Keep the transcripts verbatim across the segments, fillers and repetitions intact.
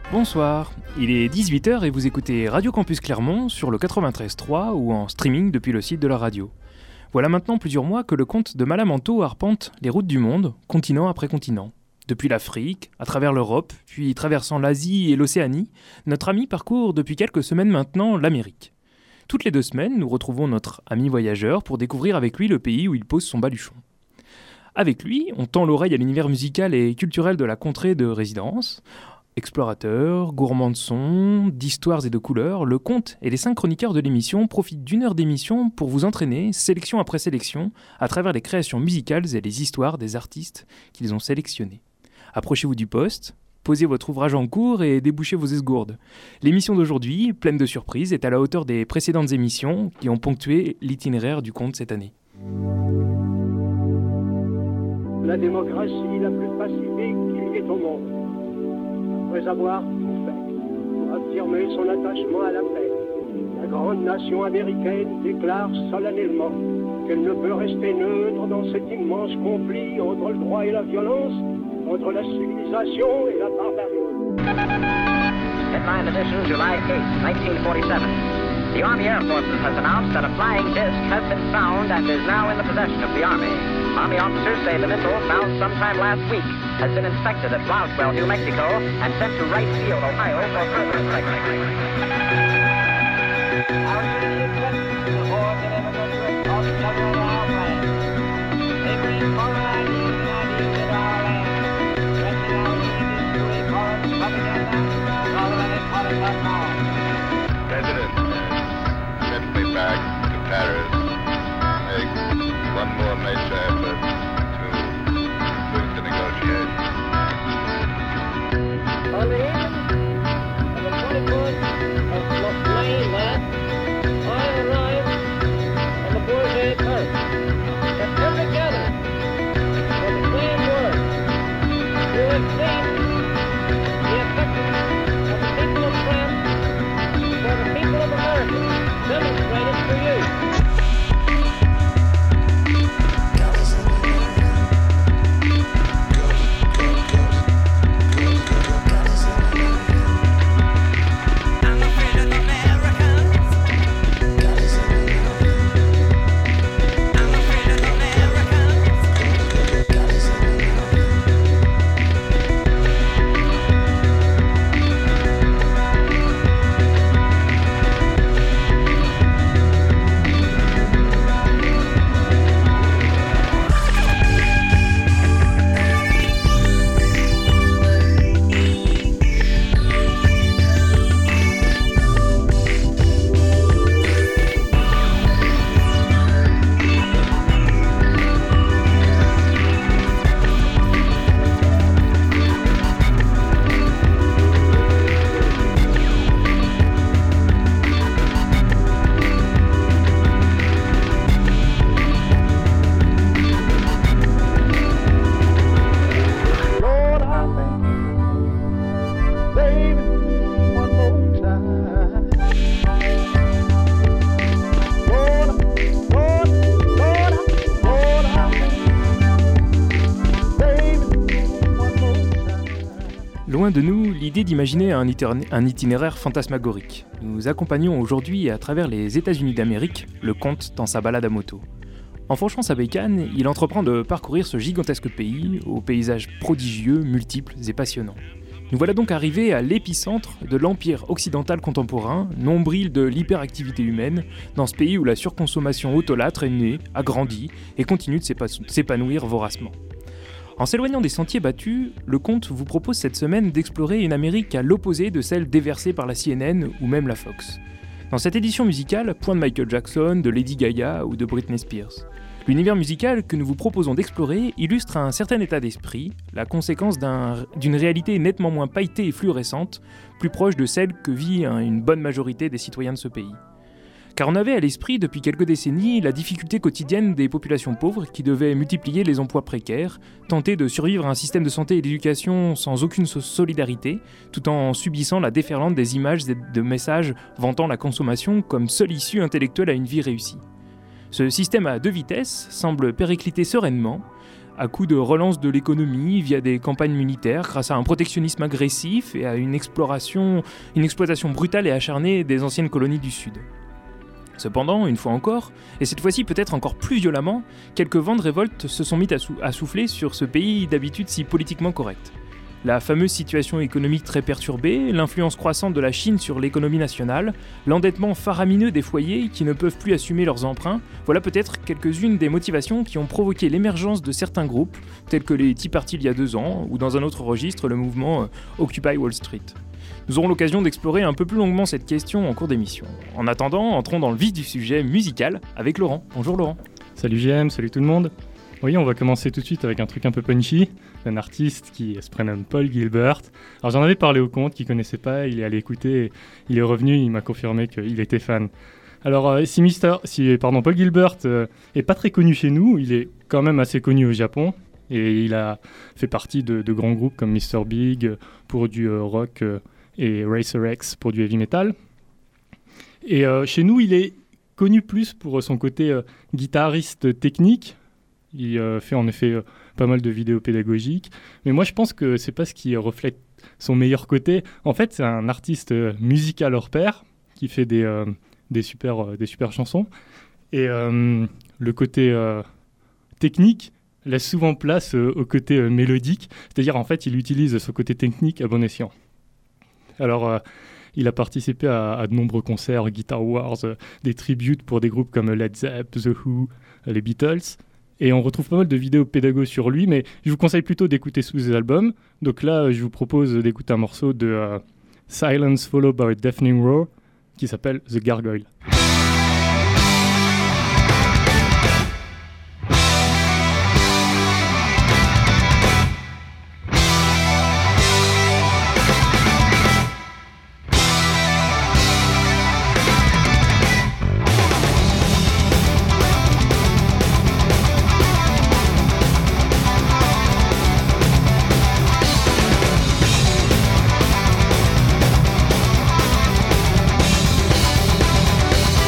Bonsoir, il est dix-huit heures et vous écoutez Radio Campus Clermont sur le quatre-vingt-treize trois ou en streaming depuis le site de la radio. Voilà maintenant plusieurs mois que le comte de Malamanteau arpente les routes du monde, continent après continent. Depuis l'Afrique, à travers l'Europe, puis traversant l'Asie et l'Océanie, notre ami parcourt depuis quelques semaines maintenant l'Amérique. Toutes les deux semaines, nous retrouvons notre ami voyageur pour découvrir avec lui le pays où il pose son baluchon. Avec lui, on tend l'oreille à l'univers musical et culturel de la contrée de résidence. Explorateur, gourmand de sons, d'histoires et de couleurs, le comte et les cinq chroniqueurs de l'émission profitent d'une heure d'émission pour vous entraîner, sélection après sélection, à travers les créations musicales et les histoires des artistes qu'ils ont sélectionnés. Approchez-vous du poste, posez votre ouvrage en cours et débouchez vos esgourdes. L'émission d'aujourd'hui, pleine de surprises, est à la hauteur des précédentes émissions qui ont ponctué l'itinéraire du comte cette année. La démocratie la plus pacifique qu'il y ait au monde. Après avoir tout fait pour affirmer son attachement à la paix, la grande nation américaine déclare solennellement qu'elle ne peut rester neutre dans cet immense conflit entre le droit et la violence, entre la civilisation et la barbarie. Headline edition, July eighth, nineteen forty-seven. The Army Air Forces has announced that a flying disc has been found and is now in the possession of the Army. Army officers say the missile, found sometime last week, has been inspected at Roswell, New Mexico, and sent to Wright Field, Ohio, for further inspection. Our city is set to board the immigrant of several of our plans. They bring foreign ideas and ideas into our land, stretching our unity to a foreign propaganda rather than a political power. President sent me back to Paris to make one more major effort to conclude the negotiations. On the evening of the twenty-fourth of May last, I arrived on the Bourget coast. At every gathering was the same word. You have seen the affection of the people of France for the people of America demonstrated for you. Loin de nous l'idée d'imaginer un, itinéraire, un itinéraire fantasmagorique. Nous accompagnons aujourd'hui à travers les États-Unis d'Amérique le comte dans sa balade à moto. En franchant sa bécane, il entreprend de parcourir ce gigantesque pays aux paysages prodigieux, multiples et passionnants. Nous voilà donc arrivés à l'épicentre de l'empire occidental contemporain, nombril de l'hyperactivité humaine, dans ce pays où la surconsommation autolâtre est née, a grandi et continue de s'épanouir voracement. En s'éloignant des sentiers battus, le comte vous propose cette semaine d'explorer une Amérique à l'opposé de celle déversée par la C N N ou même la Fox. Dans cette édition musicale, point de Michael Jackson, de Lady Gaga ou de Britney Spears. L'univers musical que nous vous proposons d'explorer illustre un certain état d'esprit, la conséquence d'un, d'une réalité nettement moins pailletée et fluorescente, plus proche de celle que vit un, une bonne majorité des citoyens de ce pays. Car on avait à l'esprit depuis quelques décennies la difficulté quotidienne des populations pauvres qui devaient multiplier les emplois précaires, tenter de survivre à un système de santé et d'éducation sans aucune solidarité, tout en subissant la déferlante des images et de messages vantant la consommation comme seule issue intellectuelle à une vie réussie. Ce système à deux vitesses semble péricliter sereinement, à coup de relance de l'économie via des campagnes militaires, grâce à un protectionnisme agressif et à une exploration, une exploitation brutale et acharnée des anciennes colonies du Sud. Cependant, une fois encore, et cette fois-ci peut-être encore plus violemment, quelques vents de révolte se sont mis à, sou- à souffler sur ce pays d'habitude si politiquement correct. La fameuse situation économique très perturbée, l'influence croissante de la Chine sur l'économie nationale, l'endettement faramineux des foyers qui ne peuvent plus assumer leurs emprunts, voilà peut-être quelques-unes des motivations qui ont provoqué l'émergence de certains groupes, tels que les Tea Party il y a deux ans, ou dans un autre registre, le mouvement euh, Occupy Wall Street. Nous aurons l'occasion d'explorer un peu plus longuement cette question en cours d'émission. En attendant, entrons dans le vif du sujet musical avec Laurent. Bonjour Laurent. Salut J M, salut tout le monde. Oui, on va commencer tout de suite avec un truc un peu punchy, d'un artiste qui se prénomme Paul Gilbert. Alors j'en avais parlé au compte, qui ne connaissait pas, il est allé écouter, il est revenu, il m'a confirmé qu'il était fan. Alors euh, si, Mister, si pardon, Paul Gilbert euh, est pas très connu chez nous, il est quand même assez connu au Japon, et il a fait partie de, de grands groupes comme mister Big pour du euh, rock euh, et Racer X pour du heavy metal. Et euh, chez nous, il est connu plus pour son côté euh, guitariste technique. Il euh, fait en effet euh, pas mal de vidéos pédagogiques, mais moi je pense que c'est pas ce qui reflète son meilleur côté. En fait, c'est un artiste euh, musical hors pair qui fait des, euh, des, super, euh, des super chansons, et euh, le côté euh, technique laisse souvent place euh, au côté euh, mélodique, c'est-à-dire en fait il utilise ce côté technique à bon escient. Alors euh, il a participé à, à de nombreux concerts, Guitar Wars, euh, des tributes pour des groupes comme Led Zepp, The Who, euh, les Beatles. Et on retrouve pas mal de vidéos pédago sur lui, mais je vous conseille plutôt d'écouter sous ses albums. Donc là, je vous propose d'écouter un morceau de euh, Silence Followed by a Deafening Roar qui s'appelle The Gargoyle. Thank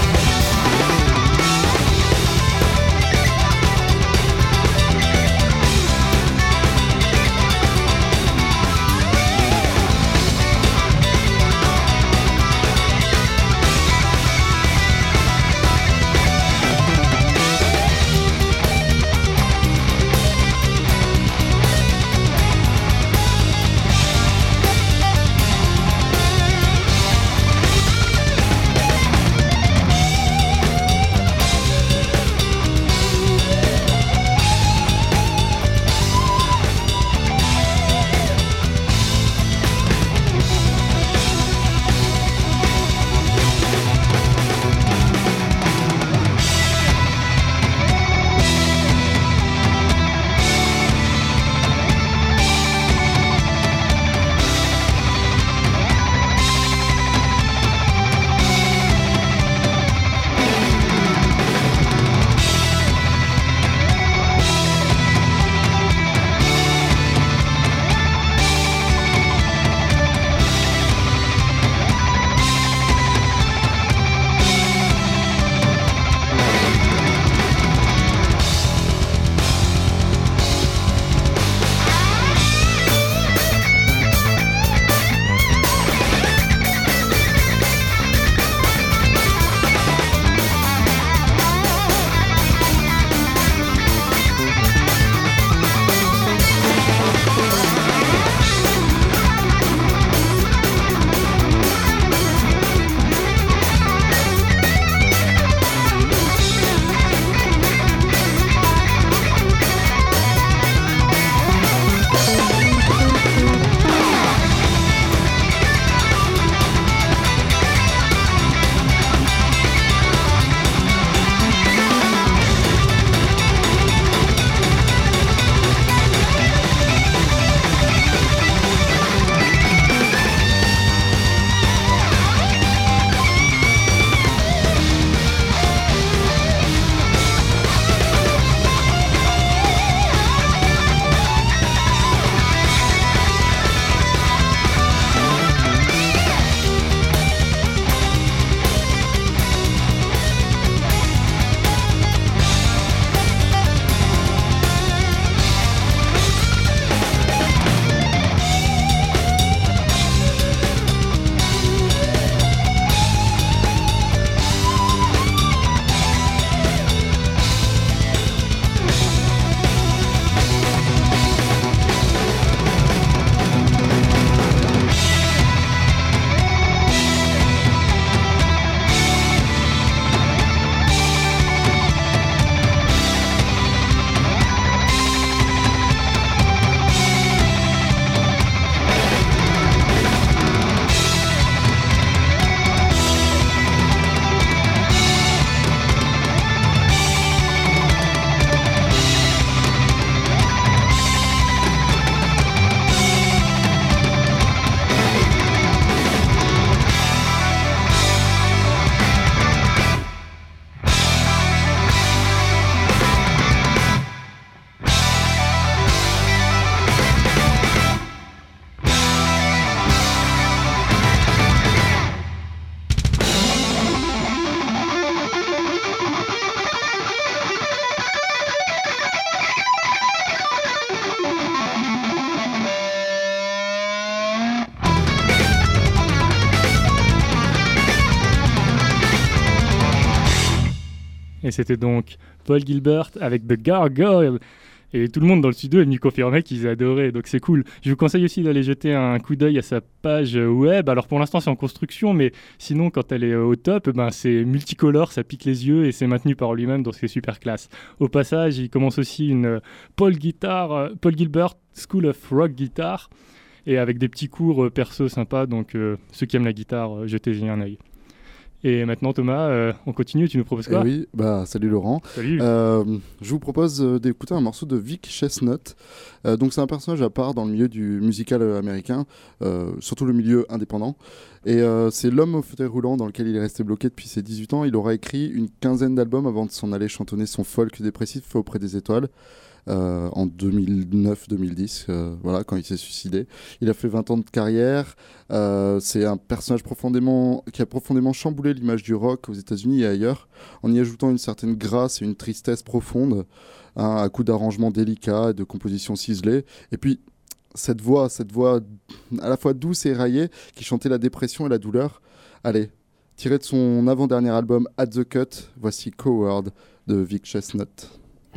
Et c'était donc Paul Gilbert avec The Gargoyle. Et tout le monde dans le studio est venu confirmer qu'ils adoraient, donc c'est cool. Je vous conseille aussi d'aller jeter un coup d'œil à sa page web. Alors pour l'instant c'est en construction, mais sinon quand elle est au top, ben, c'est multicolore, ça pique les yeux et c'est maintenu par lui-même, donc c'est super classe. Au passage, il commence aussi une Paul, Guitar, Paul Gilbert School of Rock Guitar, et avec des petits cours perso sympas, donc euh, ceux qui aiment la guitare, jetez-y un œil. Et maintenant Thomas, euh, on continue, tu nous proposes quoi ? Eh oui, bah salut Laurent. Salut. Euh, je vous propose euh, d'écouter un morceau de Vic Chestnut. Euh, donc c'est un personnage à part dans le milieu du musical euh, américain, euh, surtout le milieu indépendant. Et euh, c'est l'homme au fauteuil roulant dans lequel il est resté bloqué depuis ses dix-huit ans. Il aura écrit une quinzaine d'albums avant de s'en aller chantonner son folk dépressif auprès des étoiles. Euh, en deux mille neuf deux mille dix, euh, voilà, quand il s'est suicidé. Il a fait vingt ans de carrière. Euh, c'est un personnage profondément, qui a profondément chamboulé l'image du rock aux États-Unis et ailleurs, en y ajoutant une certaine grâce et une tristesse profonde, hein, à coups d'arrangements délicats et de compositions ciselées. Et puis, cette voix, cette voix à la fois douce et éraillée, qui chantait la dépression et la douleur. Allez, tiré de son avant-dernier album At the Cut, voici Coward de Vic Chestnut.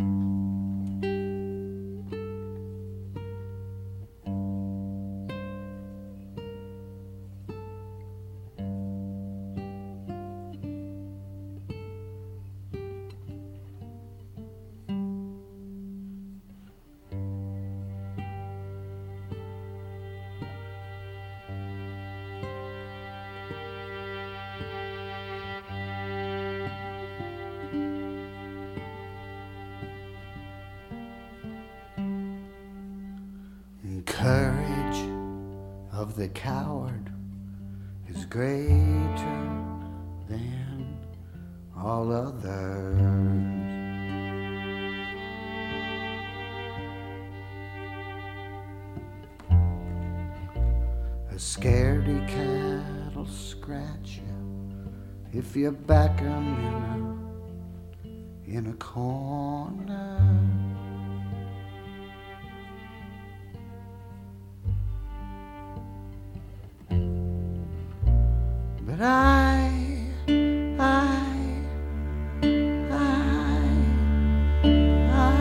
Courage of the coward is greater than all others. A scaredy cat'll scratch you if you back 'em in a, in a corner. But I, I, I, I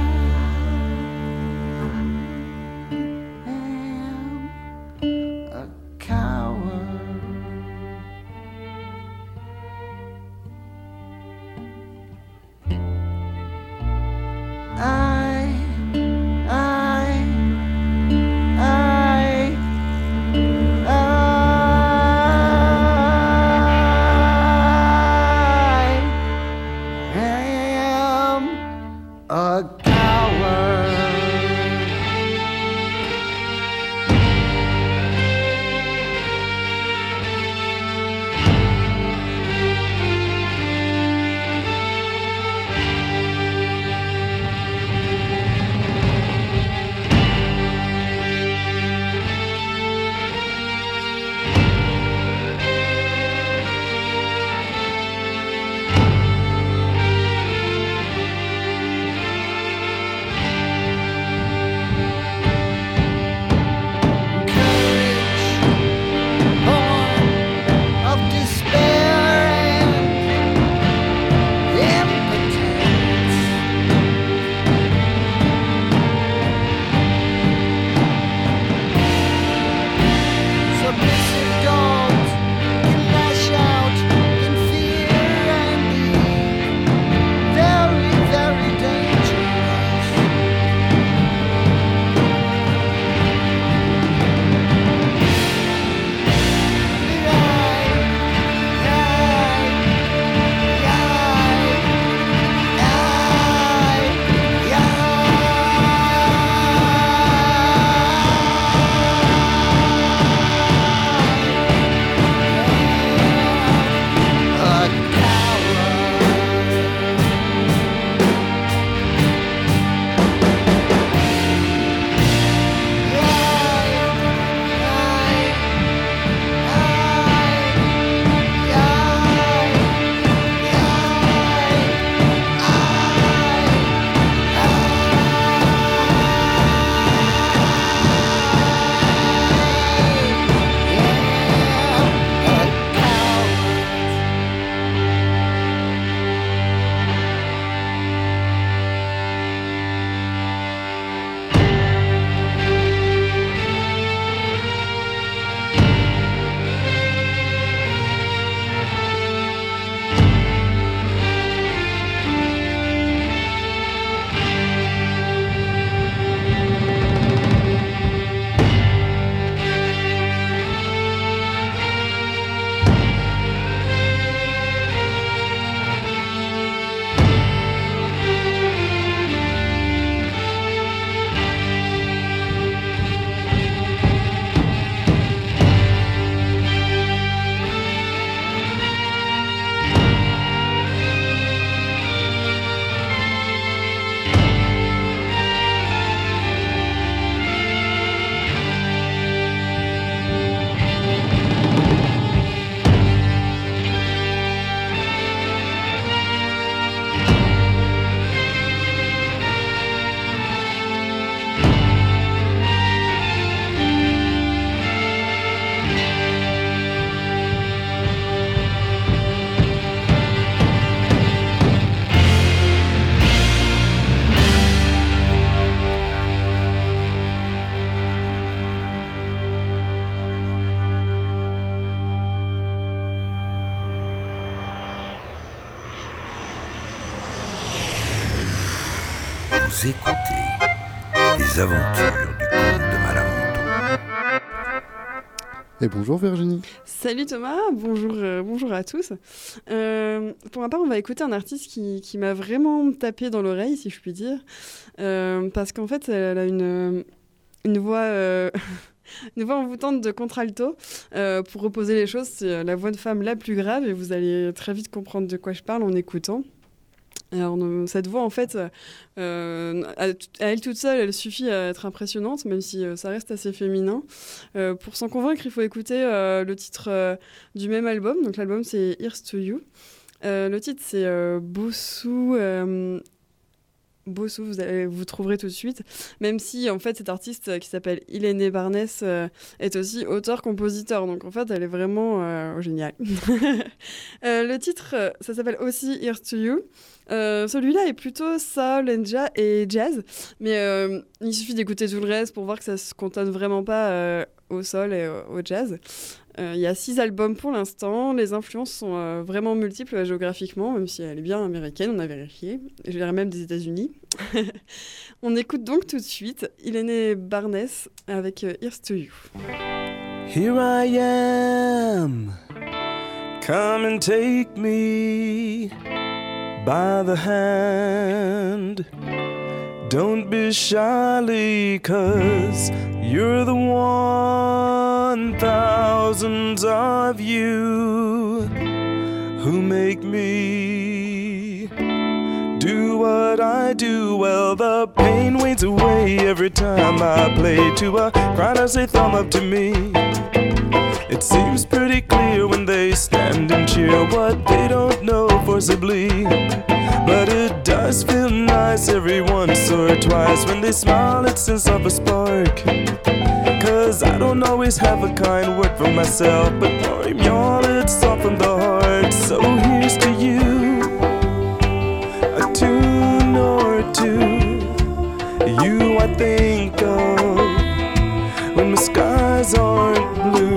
am a coward. I, I, I, I Vous écoutez Les aventures du comte de Malamonto. Et bonjour Virginie. Salut Thomas, bonjour, euh, bonjour à tous. Euh, pour ma part, on va écouter un artiste qui, qui m'a vraiment tapé dans l'oreille, si je puis dire, euh, parce qu'en fait, elle a une, une voix... Euh Une voix envoûtante de contralto. Euh, pour reposer les choses, c'est la voix de femme la plus grave et vous allez très vite comprendre de quoi je parle en écoutant. Alors, cette voix, en fait, euh, à, à elle toute seule, elle suffit à être impressionnante, même si euh, ça reste assez féminin. Euh, pour s'en convaincre, il faut écouter euh, le titre euh, du même album. Donc, l'album, c'est Here's to You. Euh, le titre, c'est euh, Bossou... Euh, Bossou, vous, allez, vous trouverez tout de suite, même si en fait cet artiste euh, qui s'appelle Ilénée Barnes euh, est aussi auteur-compositeur, donc en fait elle est vraiment euh, géniale. euh, le titre, euh, ça s'appelle aussi Here's to You. Euh, celui-là est plutôt soul and ja- et jazz, mais euh, il suffit d'écouter tout le reste pour voir que ça se cantonne vraiment pas euh, au soul et au, au jazz. Il euh, y a six albums pour l'instant. Les influences sont euh, vraiment multiples euh, géographiquement, même si elle est bien américaine, on a vérifié. Je dirais même des États-Unis. On écoute donc tout de suite Ilénée Barnes avec euh, Here's to You. Here I am, come and take me by the hand. Don't be shy, 'cause you're the one, thousands of you who make me do what I do. Well, the pain wanes away every time I play to a crowd as they thumb up to me. It seems pretty clear when they stand and cheer what they don't know forcibly. But it does feel nice every once or twice when they smile, it sends off a spark. 'Cause I don't always have a kind word for myself, but for y'all it's all from the heart. So here's to you, a tune or two. You I think of when my skies aren't blue.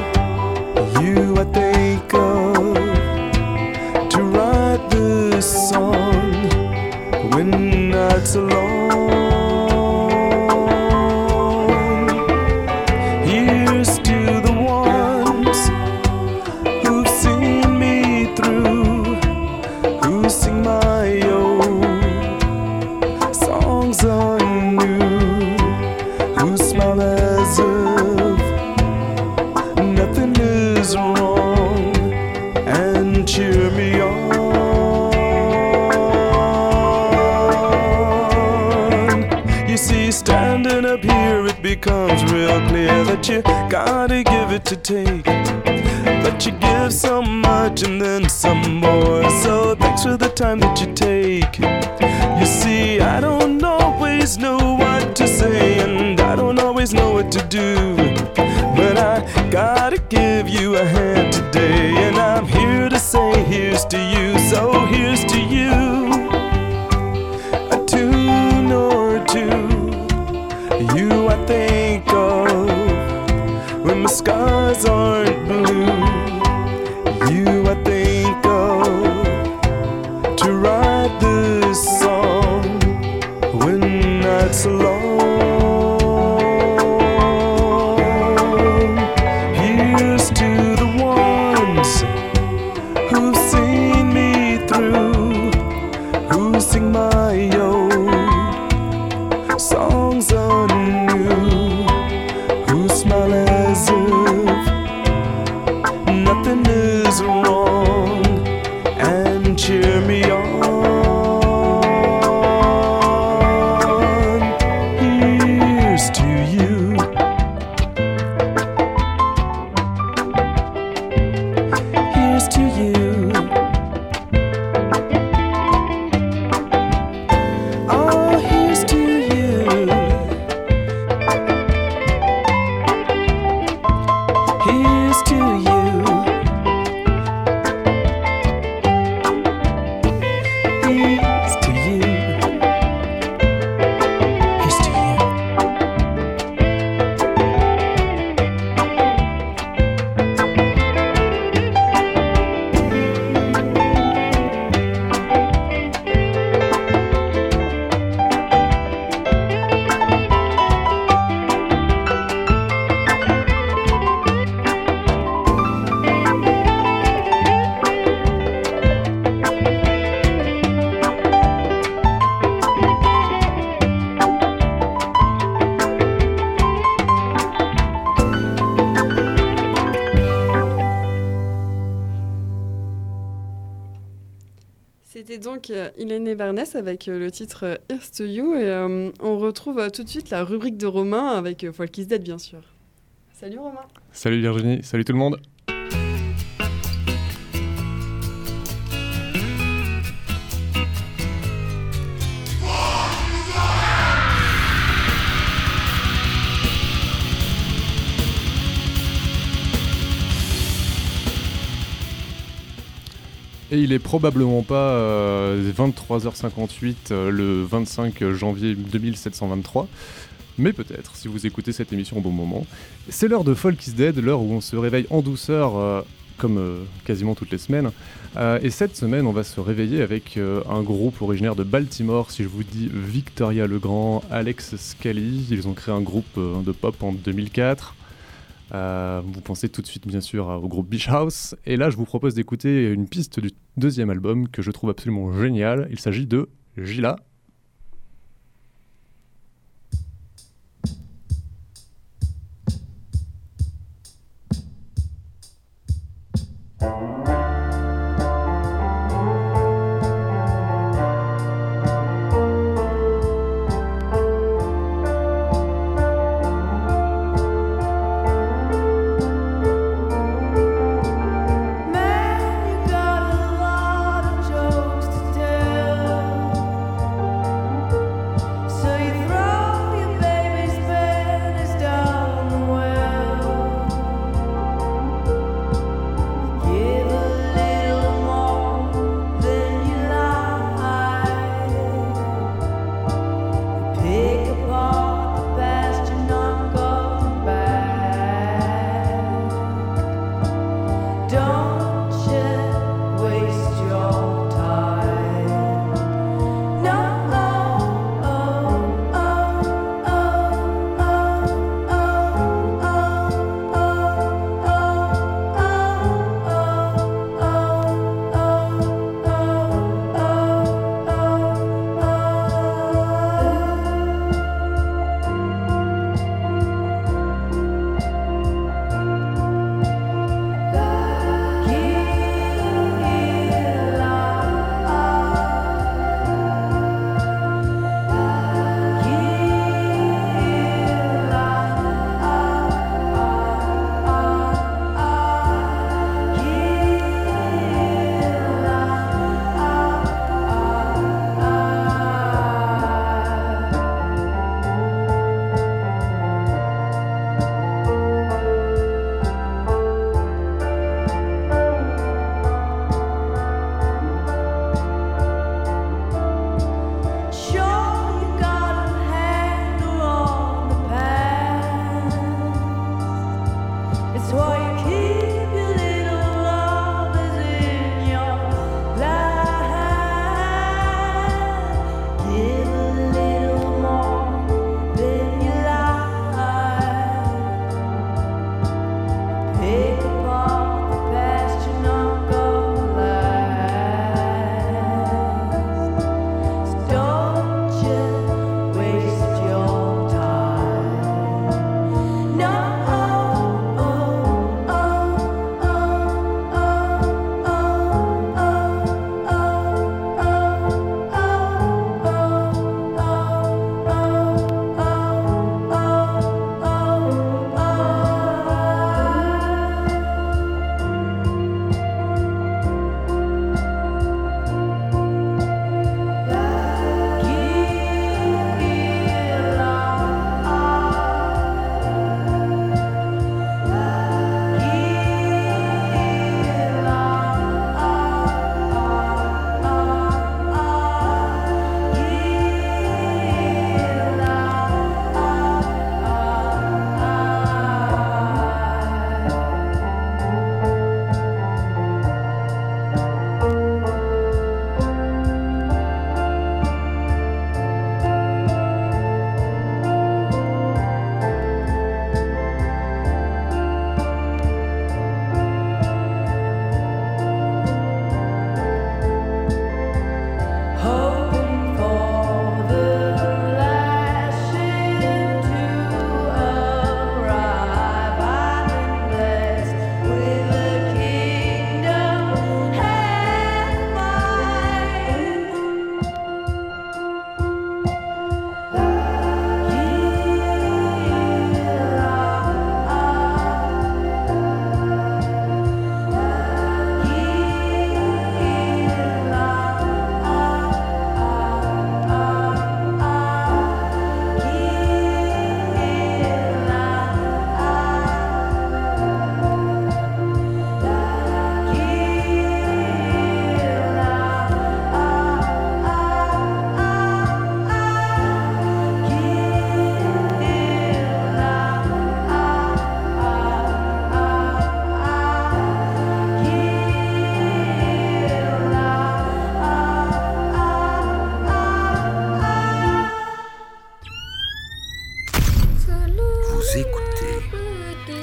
You I think of to write this song when nights alone. Here's to the ones who've seen me through, who sing my old songs anew, who smile as if nothing is wrong and cheer me on. You see, standing up here it becomes real clear that you gotta give it to take, but you give so much and then some more, so thanks for the time that you take. You see, I don't always know what to say and I don't always know what to do, but I gotta give you a hand today, and I'm here to say here's to you. So here's to you, a tune or two. You I think of when my skies aren't blue. You I think of to write this song when nights alone. Here's to the ones who've seen me through, who sing my old songs anew, who smile as if nothing is wrong and cheer me on. Here's to you. Here's to you. Oh, here's to you. Here's to you. Here's to you. Here's to you. C'était donc euh, Irene Barnes avec euh, le titre euh, Here's to You et euh, on retrouve euh, tout de suite la rubrique de Romain avec euh, Folk is Dead bien sûr. Salut Romain. Salut Virginie, salut tout le monde. Et il est probablement pas euh, vingt-trois heures cinquante-huit euh, le vingt-cinq janvier deux mille sept cent vingt-trois, mais peut-être si vous écoutez cette émission au bon moment. C'est l'heure de Folk is Dead, l'heure où on se réveille en douceur, euh, comme euh, quasiment toutes les semaines. Euh, et cette semaine, on va se réveiller avec euh, un groupe originaire de Baltimore. Si je vous dis Victoria Legrand, Alex Scally, ils ont créé un groupe euh, de pop en deux mille quatre. Euh, vous pensez tout de suite bien sûr au groupe Beach House, et là je vous propose d'écouter une piste du deuxième album que je trouve absolument génial. Il s'agit de Gila. Oh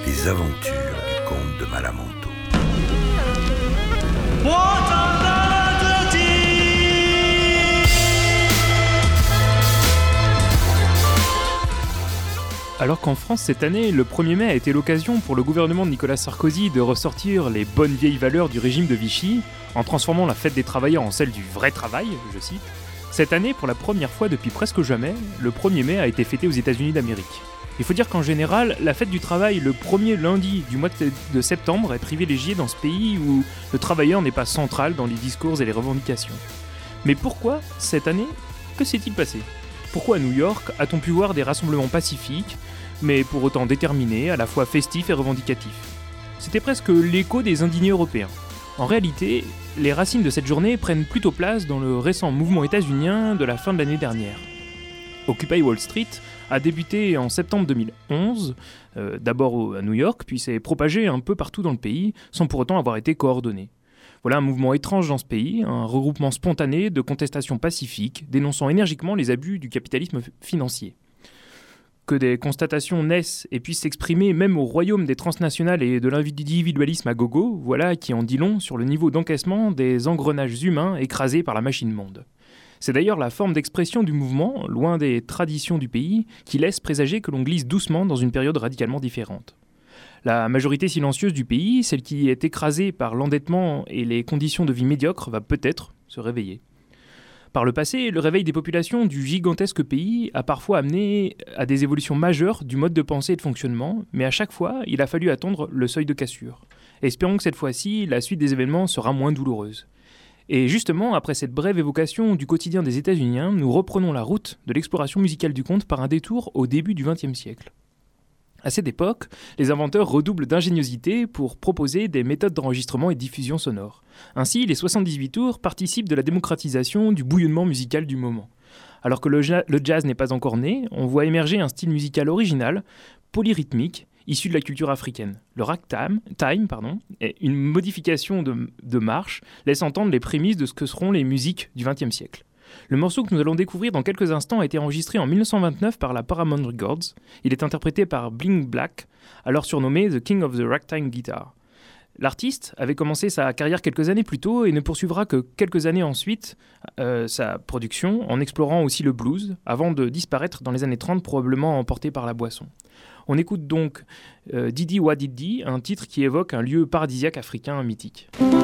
Les aventures du comte de Malamonto. Alors qu'en France cette année, le premier mai a été l'occasion pour le gouvernement de Nicolas Sarkozy de ressortir les bonnes vieilles valeurs du régime de Vichy, en transformant la fête des travailleurs en celle du vrai travail, je cite, cette année, pour la première fois depuis presque jamais, le premier mai a été fêté aux États-Unis d'Amérique. Il faut dire qu'en général, la fête du travail le premier lundi du mois de septembre est privilégiée dans ce pays où le travailleur n'est pas central dans les discours et les revendications. Mais pourquoi, cette année, que s'est-il passé ? Pourquoi à New York a-t-on pu voir des rassemblements pacifiques, mais pour autant déterminés, à la fois festifs et revendicatifs ? C'était presque l'écho des indignés européens. En réalité, les racines de cette journée prennent plutôt place dans le récent mouvement états-unien de la fin de l'année dernière. Occupy Wall Street a débuté en septembre deux mille onze, euh, d'abord à New York, puis s'est propagé un peu partout dans le pays, sans pour autant avoir été coordonné. Voilà un mouvement étrange dans ce pays, un regroupement spontané de contestations pacifiques, dénonçant énergiquement les abus du capitalisme financier. Que des constatations naissent et puissent s'exprimer même au royaume des transnationales et de l'individualisme à gogo, voilà qui en dit long sur le niveau d'encaissement des engrenages humains écrasés par la machine monde. C'est d'ailleurs la forme d'expression du mouvement, loin des traditions du pays, qui laisse présager que l'on glisse doucement dans une période radicalement différente. La majorité silencieuse du pays, celle qui est écrasée par l'endettement et les conditions de vie médiocres, va peut-être se réveiller. Par le passé, le réveil des populations du gigantesque pays a parfois amené à des évolutions majeures du mode de pensée et de fonctionnement, mais à chaque fois, il a fallu attendre le seuil de cassure. Espérons que cette fois-ci, la suite des événements sera moins douloureuse. Et justement, après cette brève évocation du quotidien des États-Unis, nous reprenons la route de l'exploration musicale du conte par un détour au début du vingtième siècle. À cette époque, les inventeurs redoublent d'ingéniosité pour proposer des méthodes d'enregistrement et de diffusion sonore. Ainsi, les soixante-dix-huit tours participent de la démocratisation du bouillonnement musical du moment. Alors que le, ja- le jazz n'est pas encore né, on voit émerger un style musical original, polyrythmique, issu de la culture africaine. Le ragtime, time, pardon, est une modification de, de marche, laisse entendre les prémices de ce que seront les musiques du vingtième siècle. Le morceau que nous allons découvrir dans quelques instants a été enregistré en mille neuf cent vingt-neuf par la Paramount Records. Il est interprété par Bling Black, alors surnommé The King of the Ragtime Guitar. L'artiste avait commencé sa carrière quelques années plus tôt et ne poursuivra que quelques années ensuite euh, sa production en explorant aussi le blues, avant de disparaître dans les années trente, probablement emporté par la boisson. On écoute donc euh, Didi Wa Didi, un titre qui évoque un lieu paradisiaque africain mythique.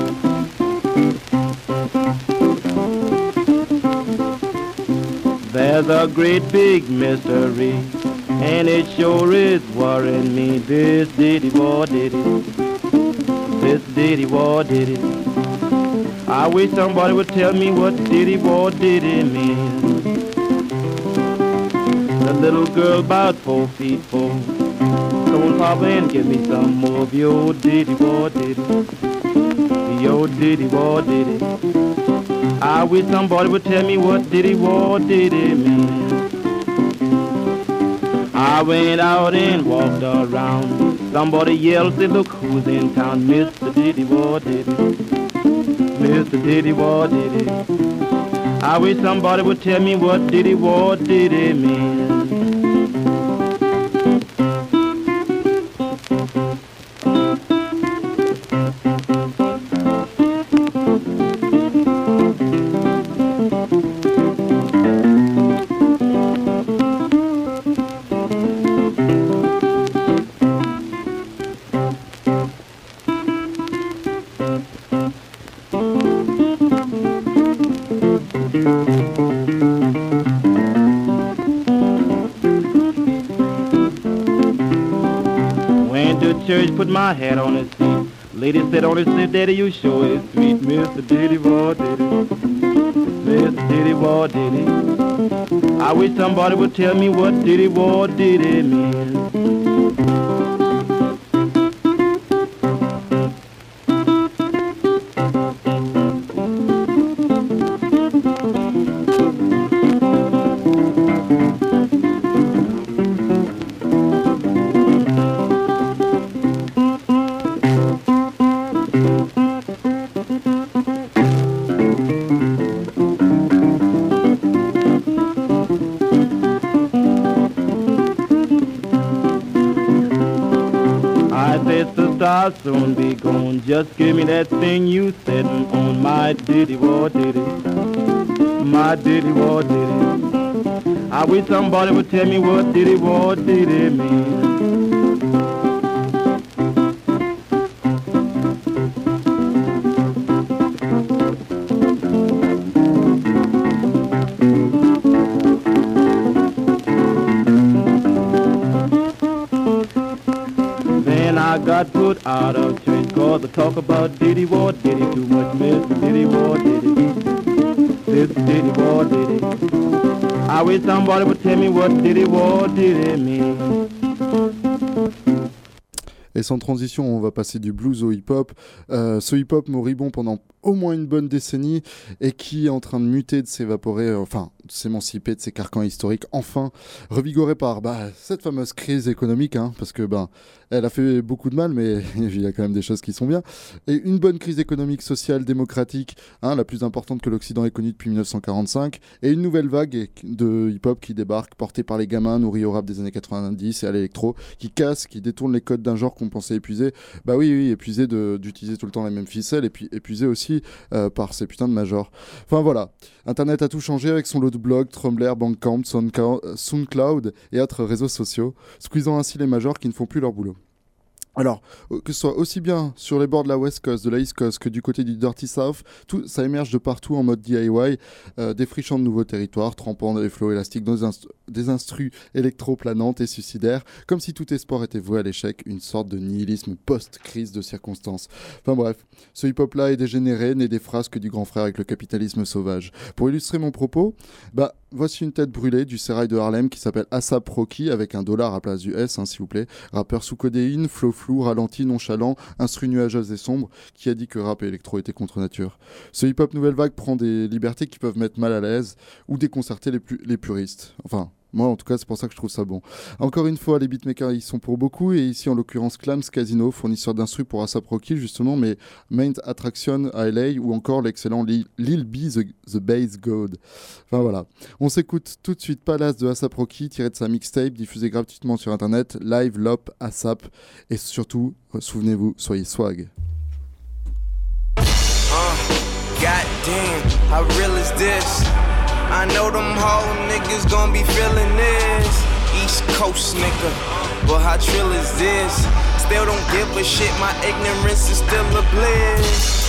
There's a great big mystery, and it sure is worrying me. This diddy wa diddy, this diddy wa diddy. I wish somebody would tell me what diddy wa diddy means. The little girl about four feet four. Come on, Papa, and give me some more of your diddy wa diddy, your diddy wa diddy. I wish somebody would tell me what diddy wa diddy mean. I went out and walked around. Somebody yelled, said, look who's in town, Mister Diddy wa diddy, Mister Diddy wa diddy. I wish somebody would tell me what diddy wa diddy mean. Church, put my hat on his feet. Lady said on his seat, Daddy, you sure is sweet. Mister Diddy wa diddy, Mister Diddy wa diddy. I wish somebody would tell me what diddy wa diddy means. I said, sister, I'll soon be gone. Just give me that thing you sitting on my diddy war diddy. My diddy war diddy. I wish somebody would tell me what diddy war diddy mean. I got put out of church cause I talk about Diddy War Diddy too much, Mister Diddy War Diddy, Mister Diddy War Diddy. I wish somebody would tell me what Diddy War Diddy mean. Et sans transition, on va passer du blues au hip-hop. Euh, ce hip-hop moribond pendant au moins une bonne décennie et qui est en train de muter, de s'évaporer, euh, enfin, de s'émanciper de ses carcans historiques, enfin, revigoré par bah, cette fameuse crise économique, hein, parce que ben, elle a fait beaucoup de mal, mais il y a quand même des choses qui sont bien. Et une bonne crise économique, sociale, démocratique, hein, la plus importante que l'Occident ait connue depuis dix-neuf cent quarante-cinq, et une nouvelle vague de hip-hop qui débarque, portée par les gamins nourris au rap des années quatre-vingt-dix et à l'électro, qui casse, qui détourne les codes d'un genre qu'on pensait épuisé. Bah oui, oui, épuisé de, d'utiliser tout le temps les mêmes ficelles, et puis épuisé aussi euh, par ces putains de majors. Enfin voilà, Internet a tout changé avec son lot de blogs, Tumblr, Bandcamp, SoundCloud et autres réseaux sociaux, squeezant ainsi les majors qui ne font plus leur boulot. Alors, que ce soit aussi bien sur les bords de la West Coast, de la East Coast, que du côté du Dirty South, tout, ça émerge de partout en mode D I Y, euh, défrichant de nouveaux territoires, trempant dans les flots élastiques des, instru- des instrus électro-planantes et suicidaires, comme si tout espoir était voué à l'échec, une sorte de nihilisme post-crise de circonstances. Enfin bref, ce hip-hop-là est dégénéré, né des frasques du grand frère avec le capitalisme sauvage. Pour illustrer mon propos, bah, voici une tête brûlée du sérail de Harlem qui s'appelle A$ap Rocky, avec un dollar à place du S, hein, s'il vous plaît, rappeur sous codéine, flow flou, ralenti, nonchalant, instru nuageuse et sombre, qui a dit que rap et électro étaient contre nature. Ce hip-hop nouvelle vague prend des libertés qui peuvent mettre mal à l'aise ou déconcerter les, pu- les puristes. Enfin, moi en tout cas c'est pour ça que je trouve ça bon. Encore une fois, les beatmakers ils sont pour beaucoup, et ici en l'occurrence Clams Casino, fournisseur d'instru pour A$ap Rocky justement, mais Main Attraction à L A ou encore l'excellent Lil, Lil B The, The Bass God. Enfin voilà, on s'écoute tout de suite Palace de A$ap Rocky tiré de sa mixtape diffusée gratuitement sur internet, Live Lop A$ap, et surtout souvenez-vous, soyez swag. Uh, God damn, how real is this? I know them whole niggas gon' be feeling this. East Coast nigga, but how trill is this? Still don't give a shit, my ignorance is still a bliss.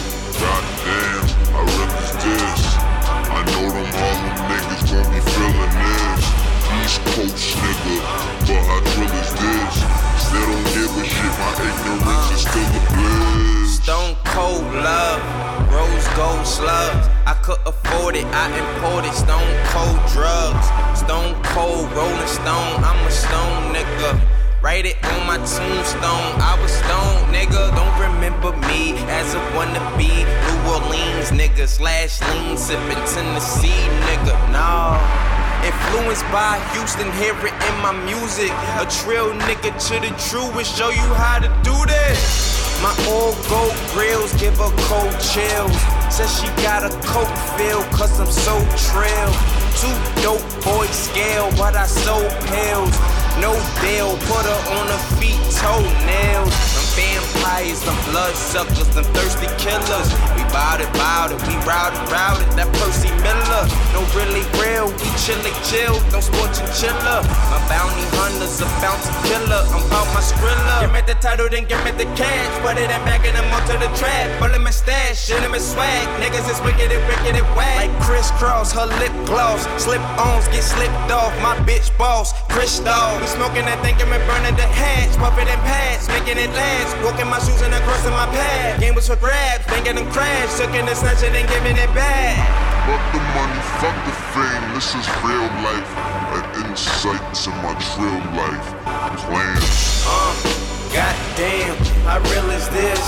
God damn, how real is this? I know them whole niggas gon' be feeling this. East Coast nigga, but how trill is this? Still don't give a shit, my ignorance is still a bliss. Stone cold love, rose gold slugs. I could afford it, I imported stone cold drugs. Stone cold rolling stone, I'm a stone nigga. Write it on my tombstone, I was stone nigga. Don't remember me as a wannabe New Orleans nigga slash lean sippin' Tennessee nigga. No, influenced by Houston, hear it in my music. A trill nigga to the truest, show you how to do this. My old gold grills give her cold chills. Says she got a coat feel, cause I'm so trill. Two dope boys scale, but I sold pills. No deal, put her on her feet, toenails. I'm vampires, I'm bloodsuckers, I'm thirsty killers. We bout it, bout it, we routed, routed. That Percy Miller, no really real. We chillin' chill, don't scorch and chiller. My bounty hunter's a bounty killer. I'm out my skrilla. Give me the title, then give me the cash. Put it in back and I'm up to the trap. Pull in my stash, shit in my swag. Niggas is wicked and wicked and whack. Like crisscross, her lip gloss. Slip ons get slipped off. My bitch boss, Crystal. We smoking that thing and we burning the hatch. Puffin' and pads, making it last. Walking my shoes and across in my pad. Game was for grabs, banging them crash. Sucking and snatching and giving it back. Fuck the money, fuck the fame, this is real life. An insight to my trill life. Plans. Uh, goddamn, how real is this?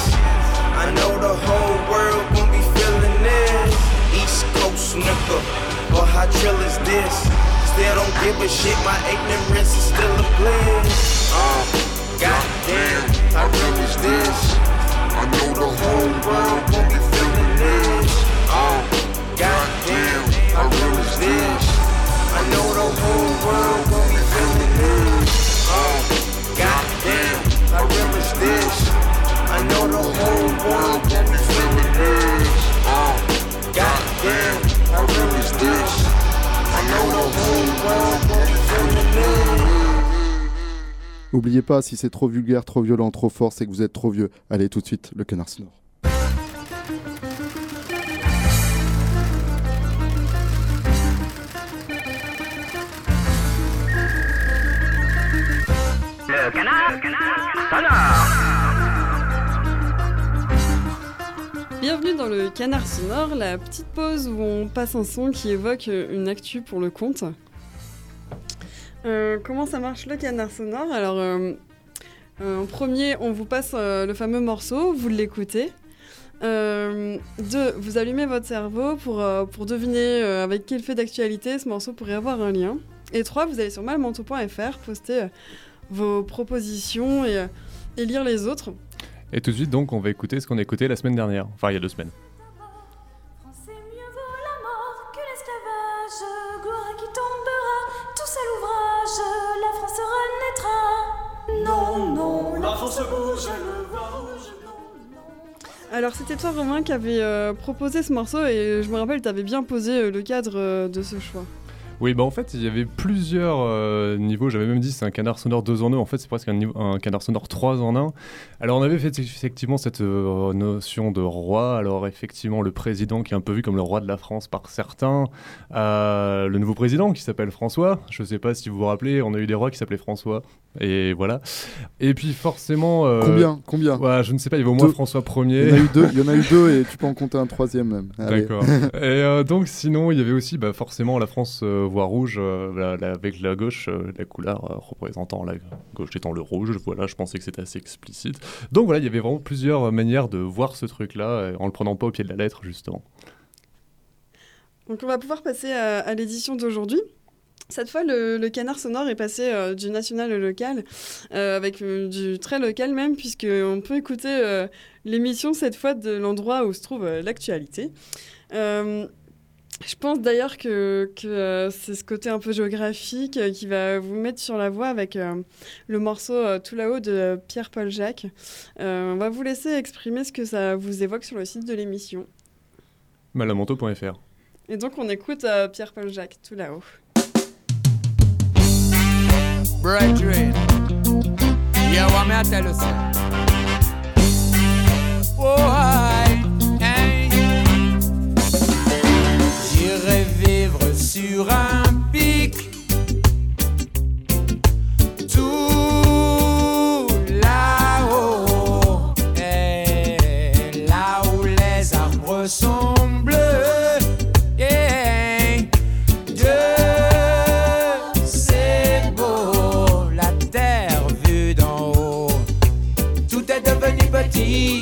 I know the whole world gon' be feeling this. East Coast nigga, but how trill is this? Still don't give a shit, my ignorance is still a bliss. Uh, goddamn, how real is this? I know the whole world gon' be feeling this. Uh, goddamn, how real is this? I know the whole world gon' be feeling this. Uh, goddamn, how real is this? Oubliez pas, si c'est trop vulgaire, trop violent, trop fort, c'est que vous êtes trop vieux. Allez, tout de suite, le Canard Sonore. Le Canard Sonore. Bienvenue dans le Canard Sonore, la petite pause où on passe un son qui évoque une actu pour le compte. Euh, comment ça marche le Canard Sonore ? Alors, euh, euh, en premier, on vous passe euh, le fameux morceau, vous l'écoutez. Euh, deux, vous allumez votre cerveau pour, euh, pour deviner euh, avec quel fait d'actualité ce morceau pourrait avoir un lien. Et trois, vous allez sur malmanteau point f r poster euh, vos propositions et, euh, et lire les autres. Et tout de suite, donc, on va écouter ce qu'on a écouté la semaine dernière, enfin il y a deux semaines. Français, mieux vaut la mort que l'esclavage, gloire qui tombera, tout seul ouvrage, la France renaîtra. Non, non, la France bouge, le voit rouge, non, non. Alors c'était toi Romain qui avait euh, proposé ce morceau et je me rappelle, tu avais bien posé euh, le cadre euh, de ce choix. Oui, bah en fait, il y avait plusieurs euh, niveaux. J'avais même dit c'est un canard sonore deux en un. En fait, c'est presque un, niveau, un canard sonore trois en un. Alors, on avait fait effectivement cette euh, notion de roi. Alors, effectivement, le président qui est un peu vu comme le roi de la France par certains. Euh, le nouveau président qui s'appelle François. Je ne sais pas si vous vous rappelez, on a eu des rois qui s'appelaient François. Et voilà. Et puis, forcément... Euh, combien Combien ouais, je ne sais pas, il y avait au moins deux. François Ier. Il y en a eu deux, il y en a eu deux et tu peux en compter un troisième même. Allez. D'accord. Et euh, donc, sinon, il y avait aussi bah, forcément la France... Euh, voie rouge, euh, la, la, avec la gauche, euh, la couleur euh, représentant la gauche étant le rouge. Voilà, je pensais que c'était assez explicite. Donc voilà, il y avait vraiment plusieurs manières de voir ce truc-là, en le prenant pas au pied de la lettre, justement. Donc on va pouvoir passer à, à l'édition d'aujourd'hui. Cette fois, le, le canard sonore est passé euh, du national au local, euh, avec euh, du très local même, puisqu'on peut écouter euh, l'émission cette fois de l'endroit où se trouve euh, l'actualité. Euh, Je pense d'ailleurs que, que euh, c'est ce côté un peu géographique euh, qui va vous mettre sur la voie avec euh, le morceau euh, Tout là-haut de euh, Pierre-Paul Jacques. Euh, on va vous laisser exprimer ce que ça vous évoque sur le site de l'émission. malmanteau point f r. Et donc on écoute euh, Pierre-Paul Jacques, Tout là-haut. Brethren, you want me to tell you something? Oh, I, I. J'irai vivre sur un pic, tout là-haut, et là où les arbres sont bleus. Yeah. Dieu, c'est beau, la terre vue d'en haut. Tout est devenu petit,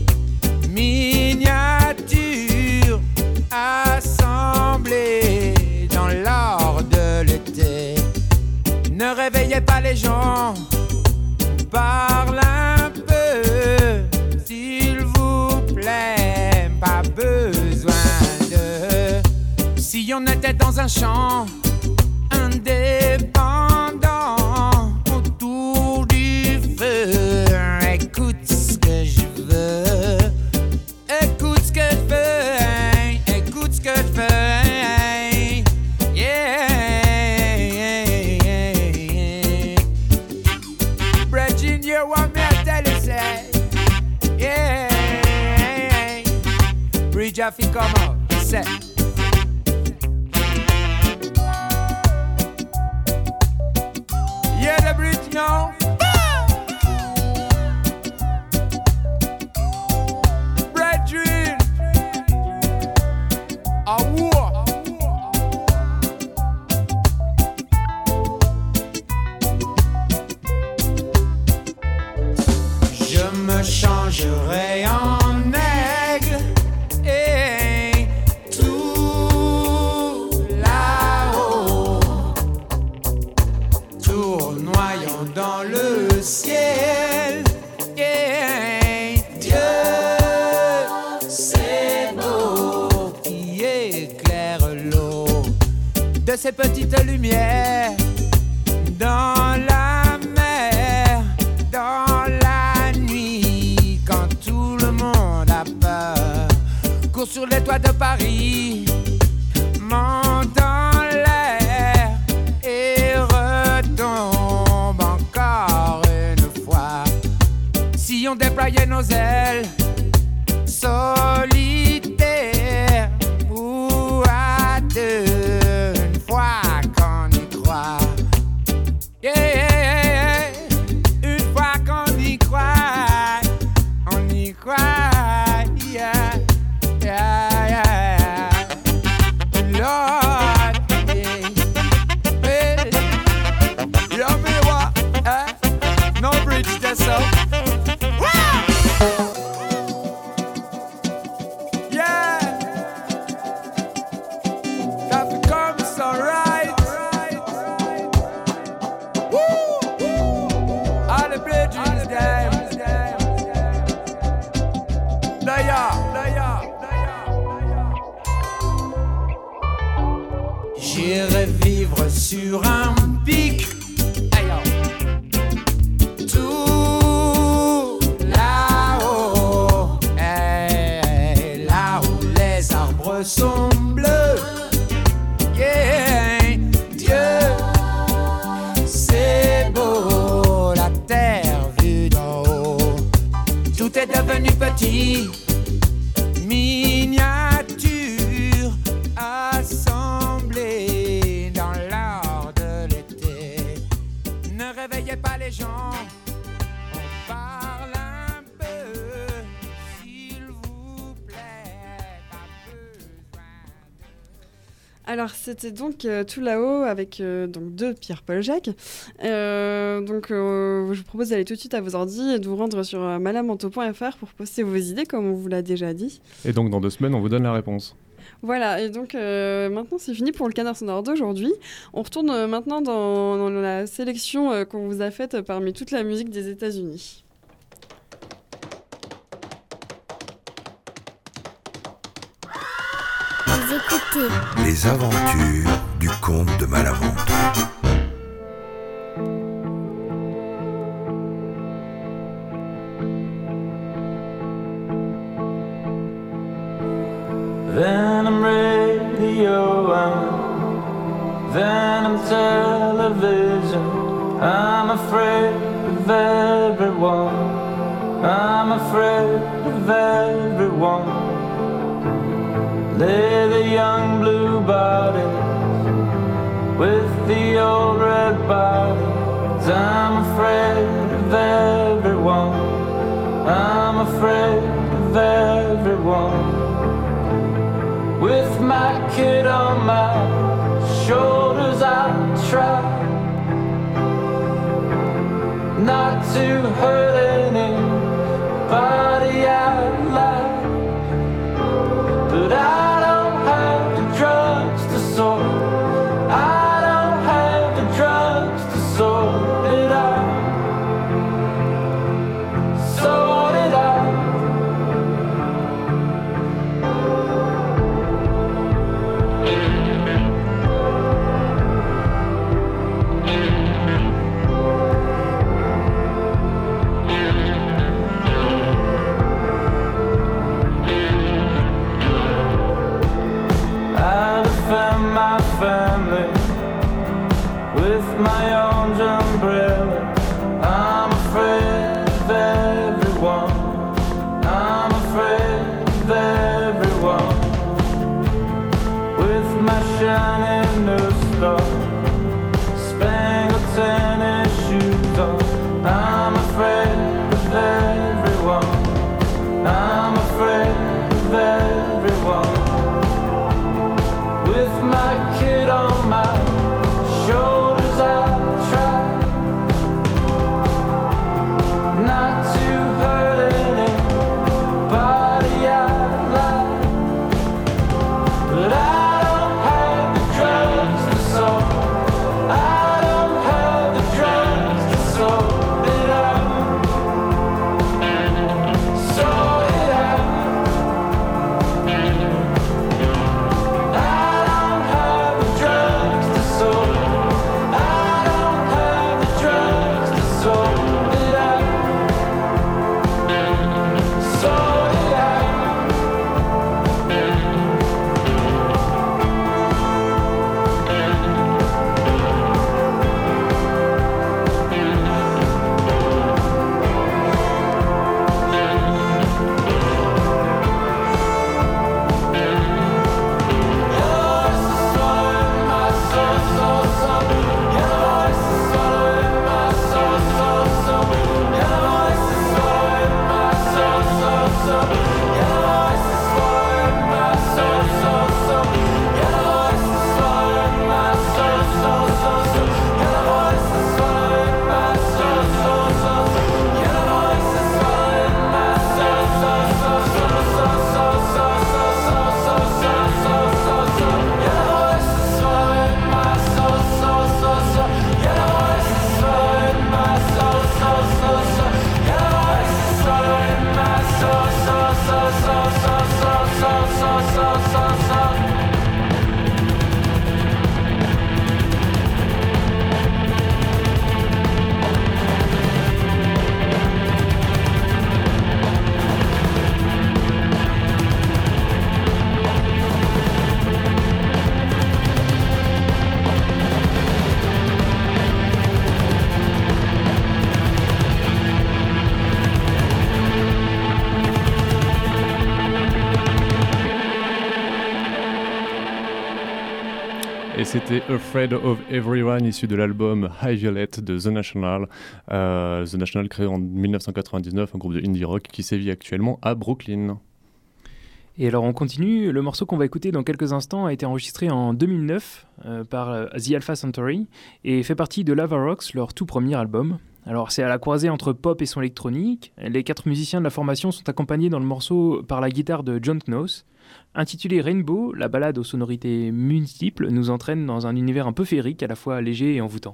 miniature, assemblée dans l'or de l'été. Ne réveillez pas les gens, parle un peu, s'il vous plaît, pas besoin de. Si on était dans un champ indépendant autour du feu, écoute ce que je veux, écoute ce que je veux, écoute ce que je veux, yeah. Bridget, you want me to tell you, say, yeah. Bridge, I think come out, say. Yeah, the bridge now. Brethren, a war. Je me changerai en aigle et tout là-haut, tournoyant dans le ciel. Yeah. Dieu, c'est beau, qui éclaire l'eau de ces petites lumières dans la mer, dans la nuit, quand tout le monde a peur. Cours sur les toits de Paris, monte dans l'air et retombe encore si on déployait nos ailes solitaires ou à deux, une fois qu'on y croit. Yeah, yeah, yeah. Une fois qu'on y croit, on y croit. Yeah, yeah, yeah. Lord, yeah. Hey. Yeah, me what? Eh? No bridge, that's so. J'irai vivre sur un pic, tout là-haut, hey, là où les arbres sont bleus. Yeah, Dieu, c'est beau, la terre vue d'en haut. Tout est devenu petit, miniature, assemblée dans l'art de l'été. Ne réveillez pas les gens, on parle un peu, s'il vous plaît, pas besoin de... Alors c'était donc euh, tout là-haut avec euh, donc de Pierre-Paul Jacques. Euh, donc euh, je vous propose d'aller tout de suite à vos ordi et de vous rendre sur euh, malamanto point f r pour poster vos idées comme on vous l'a déjà dit. Et donc dans deux semaines, on vous donne la réponse. Voilà, et donc euh, maintenant c'est fini pour le Canard sonore d'aujourd'hui. On retourne euh, maintenant dans, dans la sélection euh, qu'on vous a faite parmi toute la musique des États-Unis. Vous écoutez Les aventures du comte de Malamanto. Venom radio and Venom television. I'm afraid of everyone. I'm afraid of everyone. Lay the young blue bodies with the old red bodies. I'm afraid of everyone. I'm afraid of everyone. With my kid on my shoulders, I try not to hurt anybody I like, but I don't have the drugs to sort. I don't have the drugs to sort it out. Sort it out. c'était Afraid of Everyone, issu de l'album High Violet de The National. Euh, The National, créé en dix-neuf cent quatre-vingt-dix-neuf, un groupe de indie rock qui sévit actuellement à Brooklyn. Et alors on continue, le morceau qu'on va écouter dans quelques instants a été enregistré en deux mille neuf euh, par euh, The Alpha Centauri et fait partie de Lava Rocks, leur tout premier album. Alors c'est à la croisée entre pop et son électronique. Les quatre musiciens de la formation sont accompagnés dans le morceau par la guitare de John Knows. Intitulé Rainbow, la ballade aux sonorités multiples nous entraîne dans un univers un peu féerique, à la fois léger et envoûtant.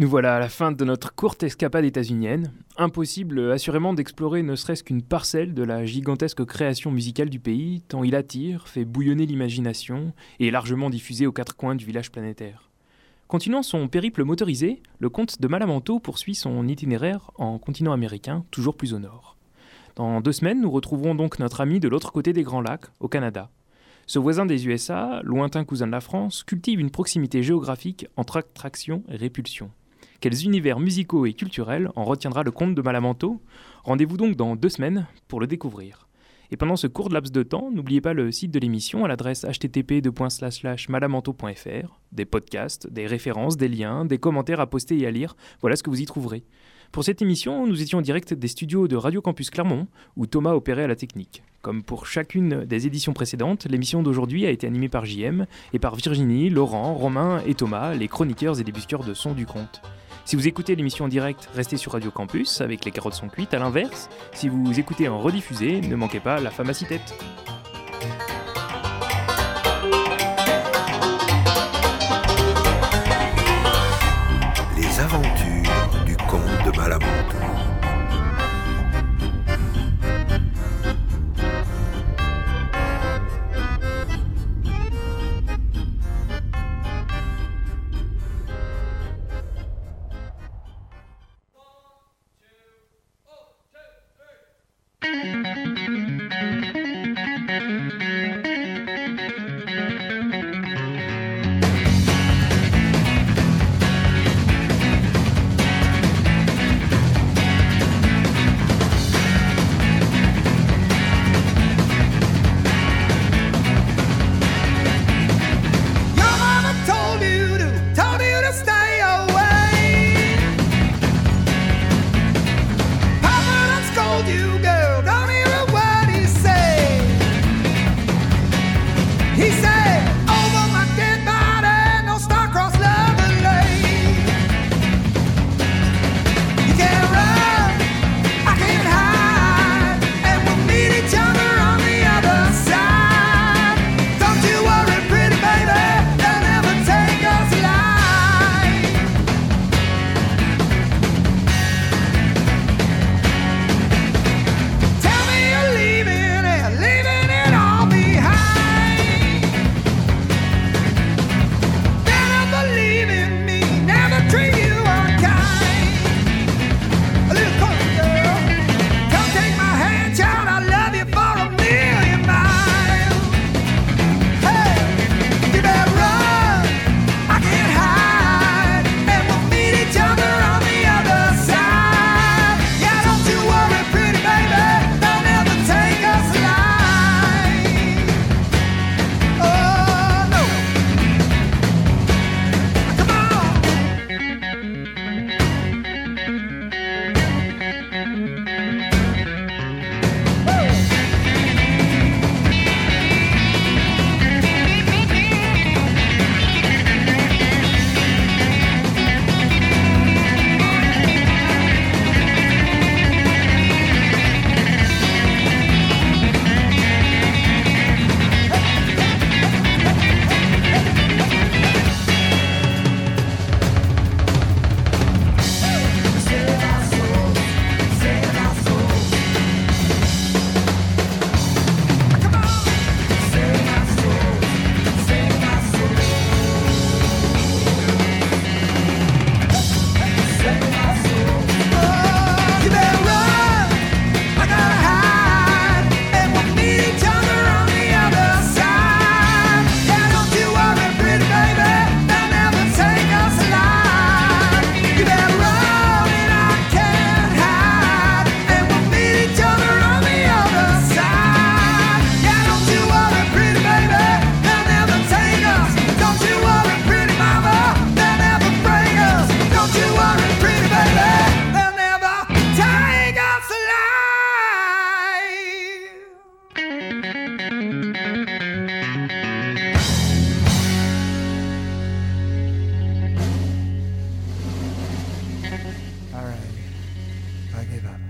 Nous voilà à la fin de notre courte escapade états-unienne. Impossible assurément d'explorer ne serait-ce qu'une parcelle de la gigantesque création musicale du pays, tant il attire, fait bouillonner l'imagination et est largement diffusé aux quatre coins du village planétaire. Continuant son périple motorisé, le comte de Malamanteau poursuit son itinéraire en continent américain, toujours plus au nord. Dans deux semaines, nous retrouverons donc notre ami de l'autre côté des Grands Lacs, au Canada. Ce voisin des U S A, lointain cousin de la France, cultive une proximité géographique entre attraction et répulsion. Quels univers musicaux et culturels en retiendra le comte de Malamanteau ? Rendez-vous donc dans deux semaines pour le découvrir. Et pendant ce court laps de temps, n'oubliez pas le site de l'émission à l'adresse h t t p deux slash slash malamanteau point f r, des podcasts, des références, des liens, des commentaires à poster et à lire, voilà ce que vous y trouverez. Pour cette émission, nous étions en direct des studios de Radio Campus Clermont, où Thomas opérait à la technique. Comme pour chacune des éditions précédentes, l'émission d'aujourd'hui a été animée par J M et par Virginie, Laurent, Romain et Thomas, les chroniqueurs et débusqueurs de son du conte. Si vous écoutez l'émission en direct, restez sur Radio Campus avec les carottes sont cuites. À l'inverse, si vous écoutez en rediffusé, ne manquez pas la femme à six têtes. Les aventures du comte de Malamanteau. I give up.